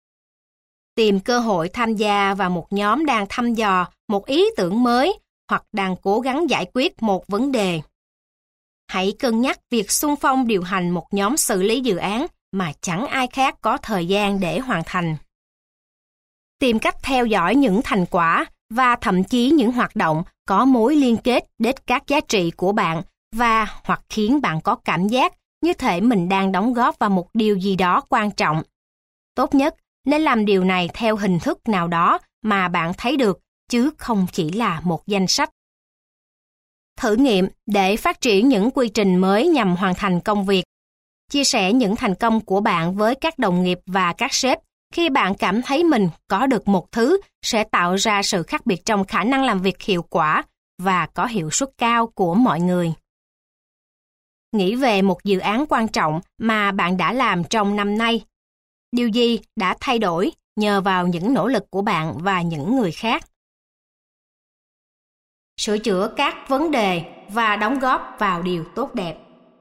Tìm cơ hội tham gia vào một nhóm đang thăm dò một ý tưởng mới hoặc đang cố gắng giải quyết một vấn đề. Hãy cân nhắc việc xung phong điều hành một nhóm xử lý dự án mà chẳng ai khác có thời gian để hoàn thành. Tìm cách theo dõi những thành quả và thậm chí những hoạt động có mối liên kết đến các giá trị của bạn và hoặc khiến bạn có cảm giác như thể mình đang đóng góp vào một điều gì đó quan trọng. Tốt nhất nên làm điều này theo hình thức nào đó mà bạn thấy được, chứ không chỉ là một danh sách. Thử nghiệm để phát triển những quy trình mới nhằm hoàn thành công việc. Chia sẻ những thành công của bạn với các đồng nghiệp và các sếp khi bạn cảm thấy mình có được một thứ sẽ tạo ra sự khác biệt trong khả năng làm việc hiệu quả và có hiệu suất cao của mọi người. Nghĩ về một dự án quan trọng mà bạn đã làm trong năm nay. Điều gì đã thay đổi nhờ vào những nỗ lực của bạn và những người khác? Sửa chữa các vấn đề và đóng góp vào điều tốt đẹp.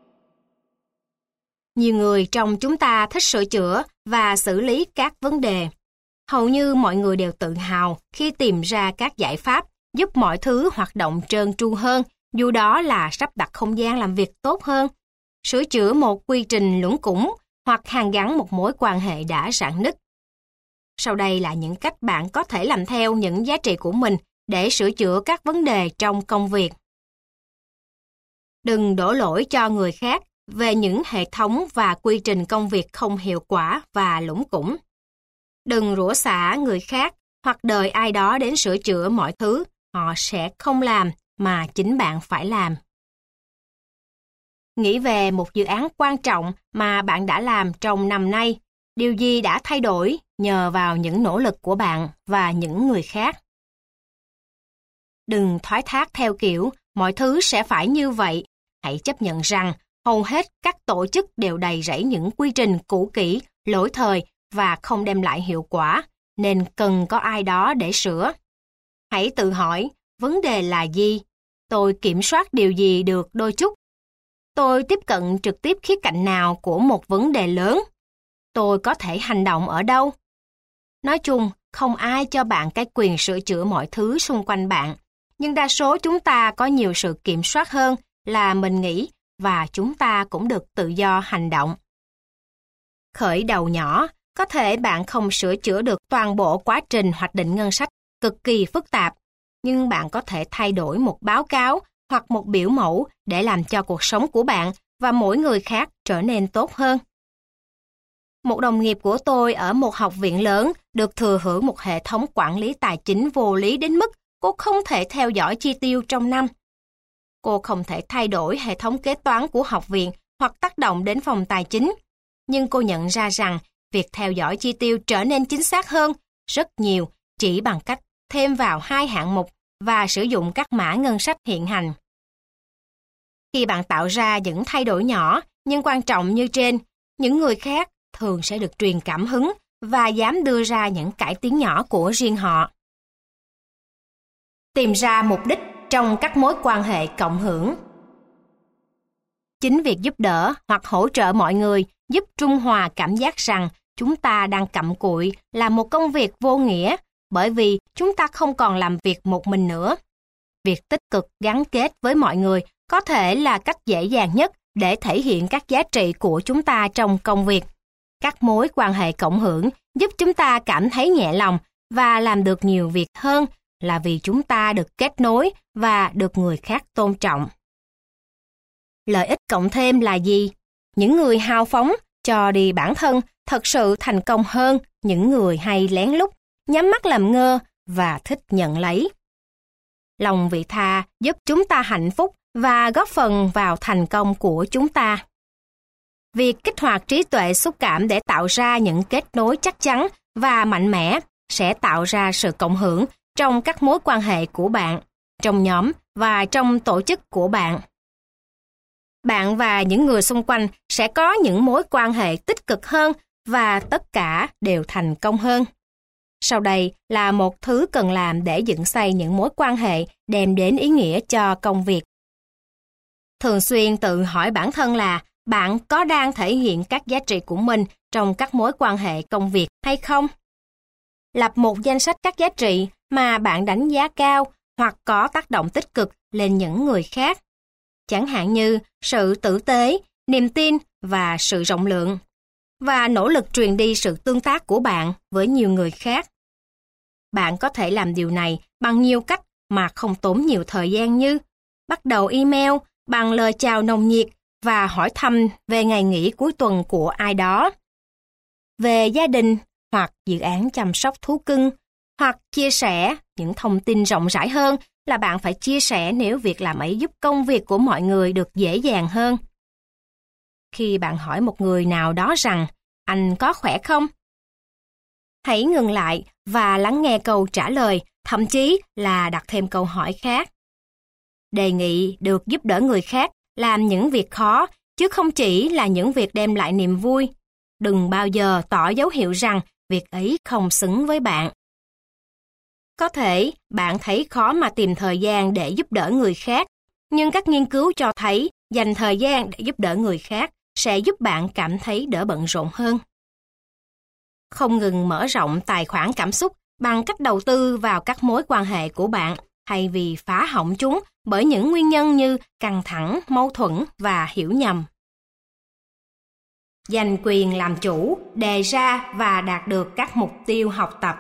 Nhiều người trong chúng ta thích sửa chữa và xử lý các vấn đề. Hầu như mọi người đều tự hào khi tìm ra các giải pháp giúp mọi thứ hoạt động trơn tru hơn, dù đó là sắp đặt không gian làm việc tốt hơn, sửa chữa một quy trình luẩn củng hoặc hàn gắn một mối quan hệ đã rạn nứt. Sau đây là những cách bạn có thể làm theo những giá trị của mình để sửa chữa các vấn đề trong công việc. Đừng đổ lỗi cho người khác về những hệ thống và quy trình công việc không hiệu quả và luẩn củng. Đừng rủa xả người khác hoặc đợi ai đó đến sửa chữa mọi thứ họ sẽ không làm mà chính bạn phải làm. Nghĩ về một dự án quan trọng mà bạn đã làm trong năm nay. Điều gì đã thay đổi nhờ vào những nỗ lực của bạn và những người khác? Đừng thoái thác theo kiểu mọi thứ sẽ phải như vậy. Hãy chấp nhận rằng hầu hết các tổ chức đều đầy rẫy những quy trình cũ kỹ, lỗi thời và không đem lại hiệu quả, nên cần có ai đó để sửa. Hãy tự hỏi, vấn đề là gì? Tôi kiểm soát điều gì được đôi chút? Tôi tiếp cận trực tiếp khía cạnh nào của một vấn đề lớn? Tôi có thể hành động ở đâu? Nói chung, không ai cho bạn cái quyền sửa chữa mọi thứ xung quanh bạn, nhưng đa số chúng ta có nhiều sự kiểm soát hơn là mình nghĩ và chúng ta cũng được tự do hành động. Khởi đầu nhỏ, có thể bạn không sửa chữa được toàn bộ quá trình hoạch định ngân sách cực kỳ phức tạp, nhưng bạn có thể thay đổi một báo cáo hoặc một biểu mẫu để làm cho cuộc sống của bạn và mỗi người khác trở nên tốt hơn. Một đồng nghiệp của tôi ở một học viện lớn được thừa hưởng một hệ thống quản lý tài chính vô lý đến mức cô không thể theo dõi chi tiêu trong năm. Cô không thể thay đổi hệ thống kế toán của học viện hoặc tác động đến phòng tài chính, nhưng cô nhận ra rằng việc theo dõi chi tiêu trở nên chính xác hơn rất nhiều chỉ bằng cách thêm vào 2 hạng mục và sử dụng các mã ngân sách hiện hành. Khi bạn tạo ra những thay đổi nhỏ nhưng quan trọng như trên, những người khác thường sẽ được truyền cảm hứng và dám đưa ra những cải tiến nhỏ của riêng họ. Tìm ra mục đích trong các mối quan hệ cộng hưởng. Chính việc giúp đỡ hoặc hỗ trợ mọi người giúp trung hòa cảm giác rằng chúng ta đang cặm cụi làm một công việc vô nghĩa, bởi vì chúng ta không còn làm việc một mình nữa. Việc tích cực gắn kết với mọi người có thể là cách dễ dàng nhất để thể hiện các giá trị của chúng ta trong công việc. Các mối quan hệ cộng hưởng giúp chúng ta cảm thấy nhẹ lòng và làm được nhiều việc hơn là vì chúng ta được kết nối và được người khác tôn trọng. Lợi ích cộng thêm là gì? Những người hào phóng cho đi bản thân thật sự thành công hơn những người hay lén lút, nhắm mắt làm ngơ và thích nhận lấy. Lòng vị tha giúp chúng ta hạnh phúc và góp phần vào thành công của chúng ta. Việc kích hoạt trí tuệ xúc cảm để tạo ra những kết nối chắc chắn và mạnh mẽ sẽ tạo ra sự cộng hưởng trong các mối quan hệ của bạn, trong nhóm và trong tổ chức của bạn. Bạn và những người xung quanh sẽ có những mối quan hệ tích cực hơn và tất cả đều thành công hơn. Sau đây là một thứ cần làm để dựng xây những mối quan hệ đem đến ý nghĩa cho công việc. Thường xuyên tự hỏi bản thân là bạn có đang thể hiện các giá trị của mình trong các mối quan hệ công việc hay không? Lập một danh sách các giá trị mà bạn đánh giá cao hoặc có tác động tích cực lên những người khác. Chẳng hạn như sự tử tế, niềm tin và sự rộng lượng, và nỗ lực truyền đi sự tương tác của bạn với nhiều người khác. Bạn có thể làm điều này bằng nhiều cách mà không tốn nhiều thời gian, như bắt đầu email bằng lời chào nồng nhiệt và hỏi thăm về ngày nghỉ cuối tuần của ai đó, về gia đình hoặc dự án chăm sóc thú cưng, hoặc chia sẻ những thông tin rộng rãi hơn là bạn phải chia sẻ nếu việc làm ấy giúp công việc của mọi người được dễ dàng hơn. Khi bạn hỏi một người nào đó rằng anh có khỏe không? Hãy ngừng lại và lắng nghe câu trả lời, thậm chí là đặt thêm câu hỏi khác. Đề nghị được giúp đỡ người khác làm những việc khó, chứ không chỉ là những việc đem lại niềm vui. Đừng bao giờ tỏ dấu hiệu rằng việc ấy không xứng với bạn. Có thể bạn thấy khó mà tìm thời gian để giúp đỡ người khác, nhưng các nghiên cứu cho thấy dành thời gian để giúp đỡ người khác sẽ giúp bạn cảm thấy đỡ bận rộn hơn. Không ngừng mở rộng tài khoản cảm xúc bằng cách đầu tư vào các mối quan hệ của bạn thay vì phá hỏng chúng bởi những nguyên nhân như căng thẳng, mâu thuẫn và hiểu nhầm. Giành quyền làm chủ, đề ra và đạt được các mục tiêu học tập.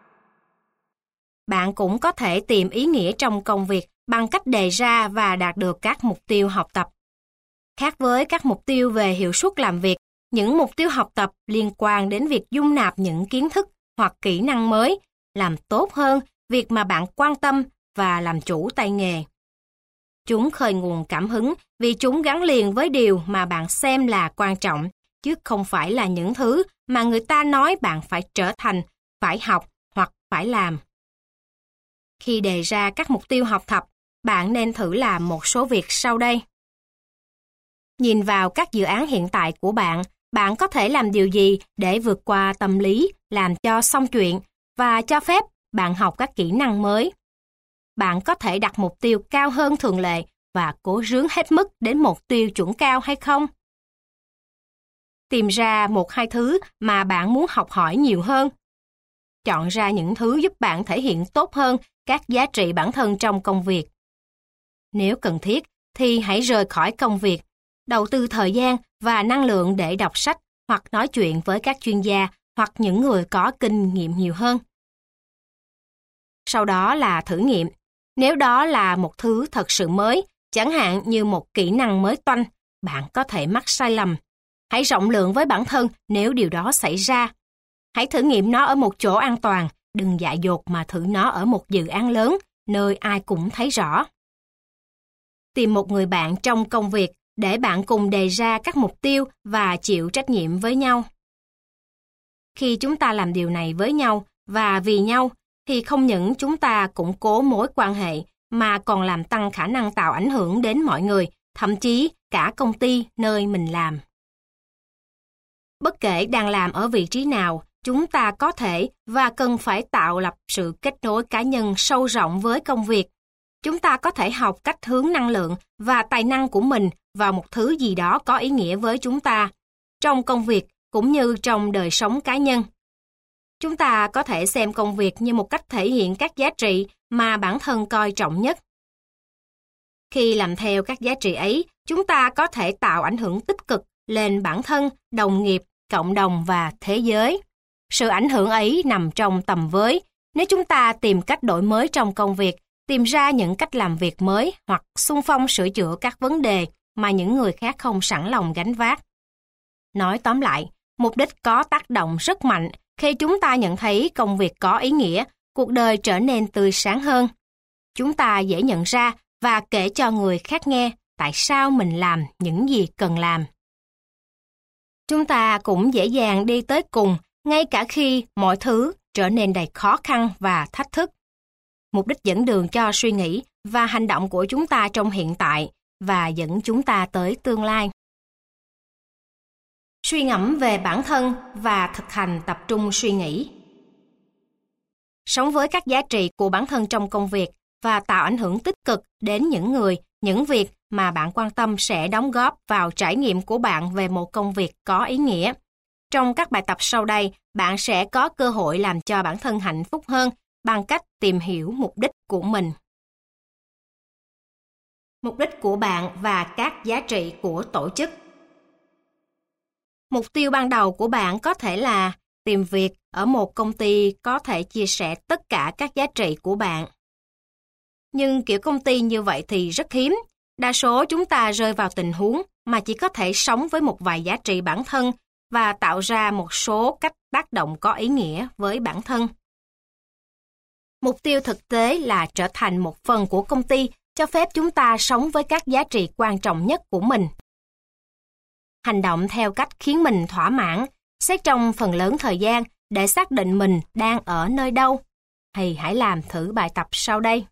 Bạn cũng có thể tìm ý nghĩa trong công việc bằng cách đề ra và đạt được các mục tiêu học tập. Khác với các mục tiêu về hiệu suất làm việc, những mục tiêu học tập liên quan đến việc dung nạp những kiến thức hoặc kỹ năng mới, làm tốt hơn việc mà bạn quan tâm và làm chủ tay nghề. Chúng khơi nguồn cảm hứng vì chúng gắn liền với điều mà bạn xem là quan trọng, chứ không phải là những thứ mà người ta nói bạn phải trở thành, phải học hoặc phải làm. Khi đề ra các mục tiêu học tập, bạn nên thử làm một số việc sau đây. Nhìn vào các dự án hiện tại của bạn, bạn có thể làm điều gì để vượt qua tâm lý, làm cho xong chuyện và cho phép bạn học các kỹ năng mới. Bạn có thể đặt mục tiêu cao hơn thường lệ và cố rướn hết mức đến một tiêu chuẩn cao hay không? Tìm ra một hai thứ mà bạn muốn học hỏi nhiều hơn. Chọn ra những thứ giúp bạn thể hiện tốt hơn các giá trị bản thân trong công việc. Nếu cần thiết, thì hãy rời khỏi công việc, đầu tư thời gian và năng lượng để đọc sách hoặc nói chuyện với các chuyên gia hoặc những người có kinh nghiệm nhiều hơn. Sau đó là thử nghiệm. Nếu đó là một thứ thật sự mới, chẳng hạn như một kỹ năng mới toanh, bạn có thể mắc sai lầm. Hãy rộng lượng với bản thân nếu điều đó xảy ra. Hãy thử nghiệm nó ở một chỗ an toàn, đừng dại dột mà thử nó ở một dự án lớn, nơi ai cũng thấy rõ. Tìm một người bạn trong công việc để bạn cùng đề ra các mục tiêu và chịu trách nhiệm với nhau. Khi chúng ta làm điều này với nhau và vì nhau, thì không những chúng ta củng cố mối quan hệ mà còn làm tăng khả năng tạo ảnh hưởng đến mọi người, thậm chí cả công ty nơi mình làm. Bất kể đang làm ở vị trí nào, chúng ta có thể và cần phải tạo lập sự kết nối cá nhân sâu rộng với công việc. Chúng ta có thể học cách hướng năng lượng và tài năng của mình vào một thứ gì đó có ý nghĩa với chúng ta, trong công việc cũng như trong đời sống cá nhân. Chúng ta có thể xem công việc như một cách thể hiện các giá trị mà bản thân coi trọng nhất. Khi làm theo các giá trị ấy, chúng ta có thể tạo ảnh hưởng tích cực lên bản thân, đồng nghiệp, cộng đồng và thế giới. Sự ảnh hưởng ấy nằm trong tầm với. Nếu chúng ta tìm cách đổi mới trong công việc, tìm ra những cách làm việc mới hoặc xung phong sửa chữa các vấn đề mà những người khác không sẵn lòng gánh vác. Nói tóm lại, mục đích có tác động rất mạnh khi chúng ta nhận thấy công việc có ý nghĩa, cuộc đời trở nên tươi sáng hơn. Chúng ta dễ nhận ra và kể cho người khác nghe tại sao mình làm những gì cần làm. Chúng ta cũng dễ dàng đi tới cùng ngay cả khi mọi thứ trở nên đầy khó khăn và thách thức. Mục đích dẫn đường cho suy nghĩ và hành động của chúng ta trong hiện tại và dẫn chúng ta tới tương lai. Suy ngẫm về bản thân và thực hành tập trung suy nghĩ. Sống với các giá trị của bản thân trong công việc và tạo ảnh hưởng tích cực đến những người, những việc mà bạn quan tâm sẽ đóng góp vào trải nghiệm của bạn về một công việc có ý nghĩa. Trong các bài tập sau đây, bạn sẽ có cơ hội làm cho bản thân hạnh phúc hơn bằng cách tìm hiểu mục đích của mình. Mục đích của bạn và các giá trị của tổ chức. Mục tiêu ban đầu của bạn có thể là tìm việc ở một công ty có thể chia sẻ tất cả các giá trị của bạn. Nhưng kiểu công ty như vậy thì rất hiếm. Đa số chúng ta rơi vào tình huống mà chỉ có thể sống với một vài giá trị bản thân và tạo ra một số cách tác động có ý nghĩa với bản thân. Mục tiêu thực tế là trở thành một phần của công ty, cho phép chúng ta sống với các giá trị quan trọng nhất của mình. Hành động theo cách khiến mình thỏa mãn, xét trong phần lớn thời gian để xác định mình đang ở nơi đâu. Thì hãy làm thử bài tập sau đây.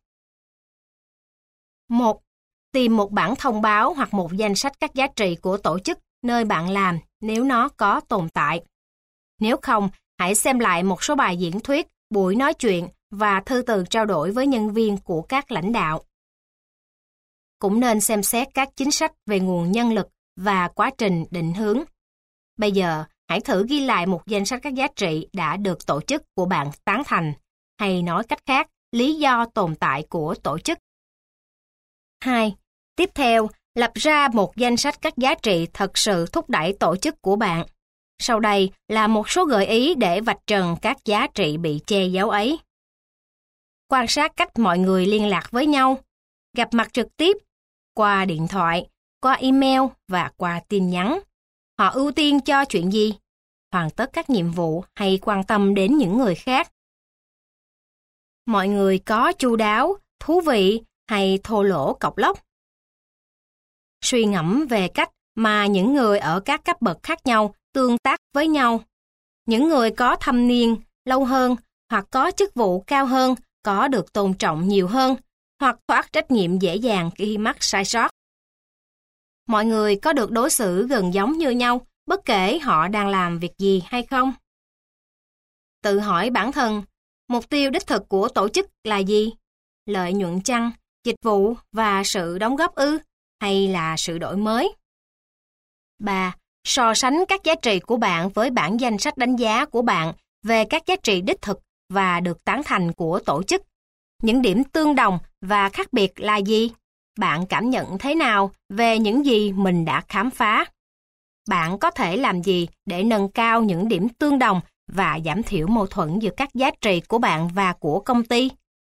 1. Tìm một bản thông báo hoặc một danh sách các giá trị của tổ chức nơi bạn làm nếu nó có tồn tại. Nếu không, hãy xem lại một số bài diễn thuyết, buổi nói chuyện và thư từ trao đổi với nhân viên của các lãnh đạo. Cũng nên xem xét các chính sách về nguồn nhân lực và quá trình định hướng. Bây giờ, hãy thử ghi lại một danh sách các giá trị đã được tổ chức của bạn tán thành, hay nói cách khác, lý do tồn tại của tổ chức. 2. Tiếp theo, lập ra một danh sách các giá trị thật sự thúc đẩy tổ chức của bạn. Sau đây là một số gợi ý để vạch trần các giá trị bị che giấu ấy. Quan sát cách mọi người liên lạc với nhau, gặp mặt trực tiếp, qua điện thoại, qua email và qua tin nhắn. Họ ưu tiên cho chuyện gì? Hoàn tất các nhiệm vụ hay quan tâm đến những người khác? Mọi người có chu đáo, thú vị hay thô lỗ cộc lốc? Suy ngẫm về cách mà những người ở các cấp bậc khác nhau tương tác với nhau. Những người có thâm niên, lâu hơn hoặc có chức vụ cao hơn có được tôn trọng nhiều hơn hoặc thoát trách nhiệm dễ dàng khi mắc sai sót. Mọi người có được đối xử gần giống như nhau bất kể họ đang làm việc gì hay không? Tự hỏi bản thân, mục tiêu đích thực của tổ chức là gì? Lợi nhuận chăng, dịch vụ và sự đóng góp ư, hay là sự đổi mới? 3. So sánh các giá trị của bạn với bản danh sách đánh giá của bạn về các giá trị đích thực và được tán thành của tổ chức. Những điểm tương đồng và khác biệt là gì? Bạn cảm nhận thế nào về những gì mình đã khám phá? Bạn có thể làm gì để nâng cao những điểm tương đồng và giảm thiểu mâu thuẫn giữa các giá trị của bạn và của công ty?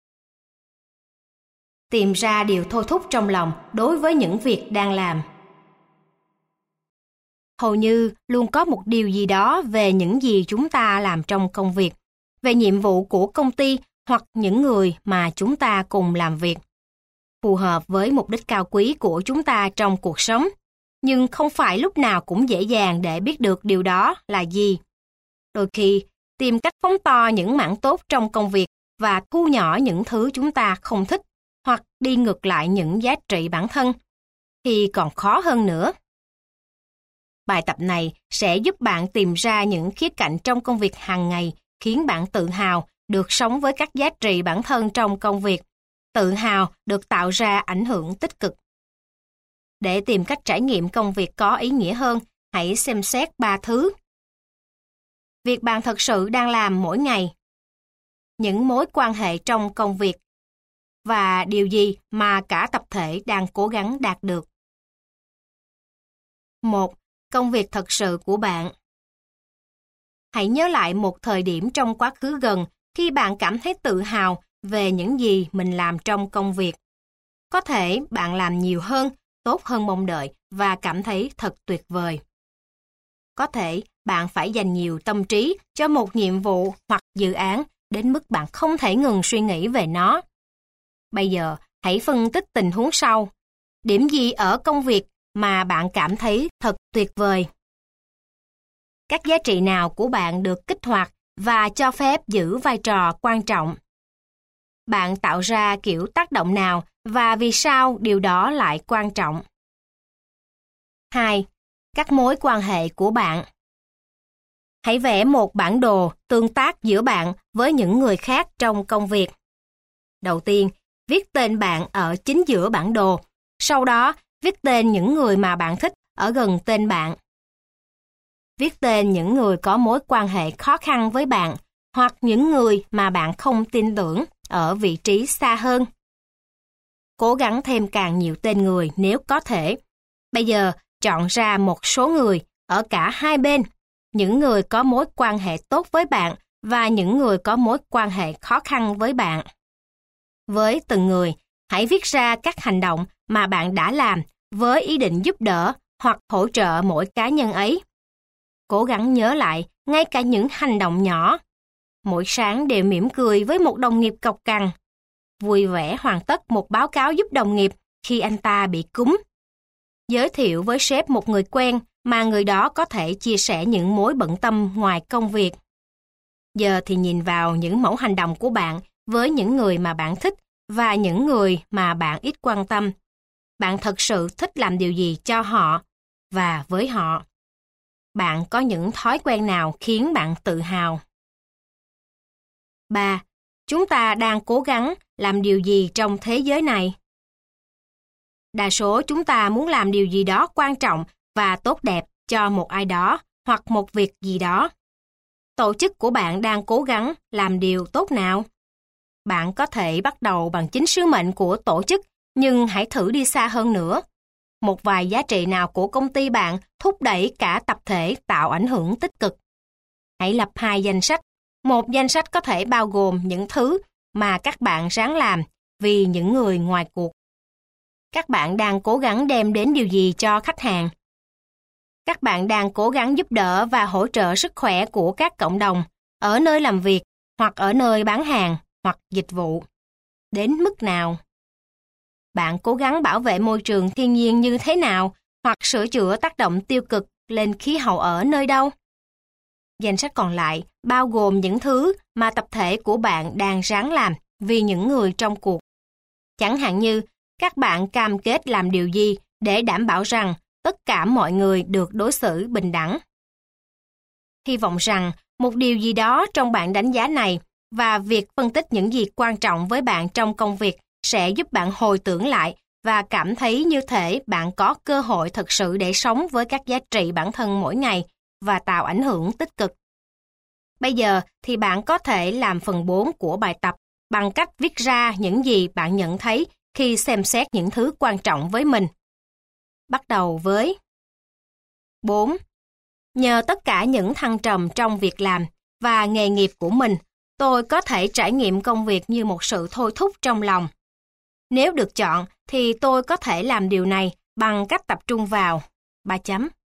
Tìm ra điều thôi thúc trong lòng đối với những việc đang làm. Hầu như luôn có một điều gì đó về những gì chúng ta làm trong công việc, về nhiệm vụ của công ty hoặc những người mà chúng ta cùng làm việc, phù hợp với mục đích cao quý của chúng ta trong cuộc sống, nhưng không phải lúc nào cũng dễ dàng để biết được điều đó là gì. Đôi khi, tìm cách phóng to những mảng tốt trong công việc và thu nhỏ những thứ chúng ta không thích hoặc đi ngược lại những giá trị bản thân, thì còn khó hơn nữa. Bài tập này sẽ giúp bạn tìm ra những khía cạnh trong công việc hàng ngày khiến bạn tự hào được sống với các giá trị bản thân trong công việc. Tự hào được tạo ra ảnh hưởng tích cực. Để tìm cách trải nghiệm công việc có ý nghĩa hơn, hãy xem xét 3 thứ. Việc bạn thật sự đang làm mỗi ngày. Những mối quan hệ trong công việc. Và điều gì mà cả tập thể đang cố gắng đạt được. 1. Công việc thật sự của bạn. Hãy nhớ lại một thời điểm trong quá khứ gần khi bạn cảm thấy tự hào về những gì mình làm trong công việc. Có thể bạn làm nhiều hơn, tốt hơn mong đợi và cảm thấy thật tuyệt vời. Có thể bạn phải dành nhiều tâm trí cho một nhiệm vụ hoặc dự án đến mức bạn không thể ngừng suy nghĩ về nó. Bây giờ, hãy phân tích tình huống sau. Điểm gì ở công việc mà bạn cảm thấy thật tuyệt vời? Các giá trị nào của bạn được kích hoạt và cho phép giữ vai trò quan trọng? Bạn tạo ra kiểu tác động nào và vì sao điều đó lại quan trọng? 2. Các mối quan hệ của bạn. Hãy vẽ một bản đồ tương tác giữa bạn với những người khác trong công việc. Đầu tiên, viết tên bạn ở chính giữa bản đồ, sau đó viết tên những người mà bạn thích ở gần tên bạn. Viết tên những người có mối quan hệ khó khăn với bạn hoặc những người mà bạn không tin tưởng ở vị trí xa hơn. Cố gắng thêm càng nhiều tên người nếu có thể. Bây giờ, chọn ra một số người ở cả hai bên, những người có mối quan hệ tốt với bạn và những người có mối quan hệ khó khăn với bạn. Với từng người, hãy viết ra các hành động mà bạn đã làm với ý định giúp đỡ hoặc hỗ trợ mỗi cá nhân ấy. Cố gắng nhớ lại ngay cả những hành động nhỏ. Mỗi sáng đều mỉm cười với một đồng nghiệp cộc cằn. Vui vẻ hoàn tất một báo cáo giúp đồng nghiệp khi anh ta bị cúm. Giới thiệu với sếp một người quen mà người đó có thể chia sẻ những mối bận tâm ngoài công việc. Giờ thì nhìn vào những mẫu hành động của bạn với những người mà bạn thích và những người mà bạn ít quan tâm. Bạn thật sự thích làm điều gì cho họ và với họ. Bạn có những thói quen nào khiến bạn tự hào? 3. Chúng ta đang cố gắng làm điều gì trong thế giới này? Đa số chúng ta muốn làm điều gì đó quan trọng và tốt đẹp cho một ai đó hoặc một việc gì đó. Tổ chức của bạn đang cố gắng làm điều tốt nào? Bạn có thể bắt đầu bằng chính sứ mệnh của tổ chức, nhưng hãy thử đi xa hơn nữa. Một vài giá trị nào của công ty bạn thúc đẩy cả tập thể tạo ảnh hưởng tích cực. Hãy lập 2 danh sách. Một danh sách có thể bao gồm những thứ mà các bạn ráng làm vì những người ngoài cuộc. Các bạn đang cố gắng đem đến điều gì cho khách hàng? Các bạn đang cố gắng giúp đỡ và hỗ trợ sức khỏe của các cộng đồng ở nơi làm việc hoặc ở nơi bán hàng hoặc dịch vụ. Đến mức nào? Bạn cố gắng bảo vệ môi trường thiên nhiên như thế nào hoặc sửa chữa tác động tiêu cực lên khí hậu ở nơi đâu? Danh sách còn lại bao gồm những thứ mà tập thể của bạn đang ráng làm vì những người trong cuộc. Chẳng hạn như các bạn cam kết làm điều gì để đảm bảo rằng tất cả mọi người được đối xử bình đẳng. Hy vọng rằng một điều gì đó trong bản đánh giá này và việc phân tích những gì quan trọng với bạn trong công việc sẽ giúp bạn hồi tưởng lại và cảm thấy như thể bạn có cơ hội thực sự để sống với các giá trị bản thân mỗi ngày và tạo ảnh hưởng tích cực. Bây giờ thì bạn có thể làm phần 4 của bài tập bằng cách viết ra những gì bạn nhận thấy khi xem xét những thứ quan trọng với mình. Bắt đầu với 4. Nhờ tất cả những thăng trầm trong việc làm và nghề nghiệp của mình, tôi có thể trải nghiệm công việc như một sự thôi thúc trong lòng. Nếu được chọn, thì tôi có thể làm điều này bằng cách tập trung vào 3 chấm.